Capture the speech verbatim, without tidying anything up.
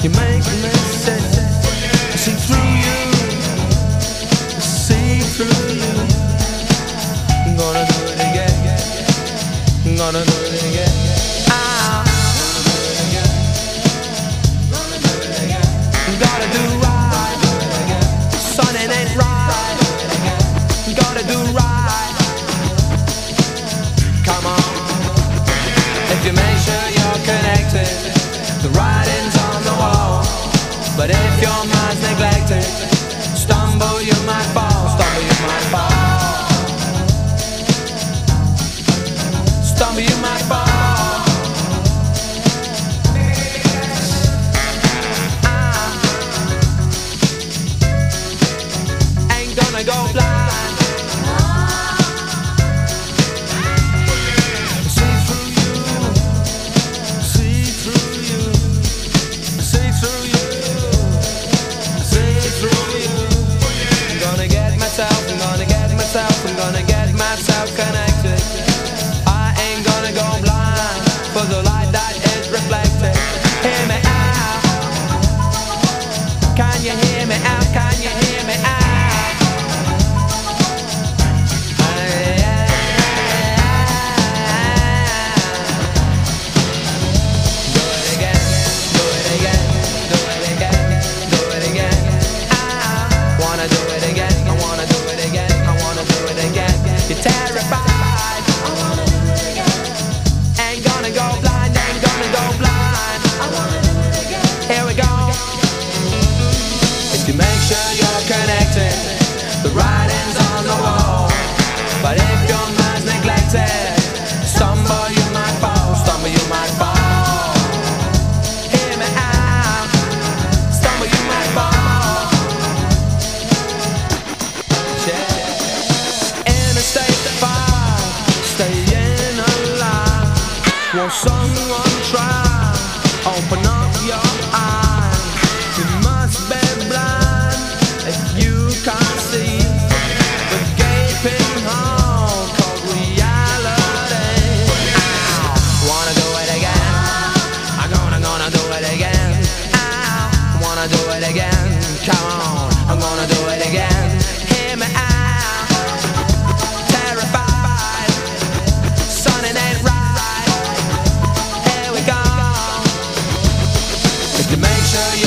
You make me say, see through you, see through you. I'm gonna do it again, I'm gonna do it again. Ah. Gotta do right, son, it ain't right. Gotta do right. Come on, if you make sure you're connected, the writing's on the wall. But if your mind's neglected, stumble you might fall, stumble you might fall, stumble you might fall. Gonna go blind. See through you, see through you, see through you, see through you. I'm gonna get myself, I'm gonna get myself, I'm gonna get myself connected. I ain't gonna go blind for the light that is reflected. Hear me out. Can you hear me out? Can you hear me out? You're terrified. I wanna do it again. Ain't gonna go blind, ain't gonna go blind. I wanna do it again. Here we go. If you make sure you're connected, the writing's on the wall. But if your mind's neglected, stumble you might fall, stumble you might fall. Hear me out. Stumble you might fall. Yeah. Staying alive. Won't someone try? Open up your eyes. You must be blind if you can't see the gaping hole called reality. Ow. Wanna do it again? I'm gonna, gonna do it again. Ow. Wanna do it again? Come on, I'm gonna do it again. Hear me out. Make sure you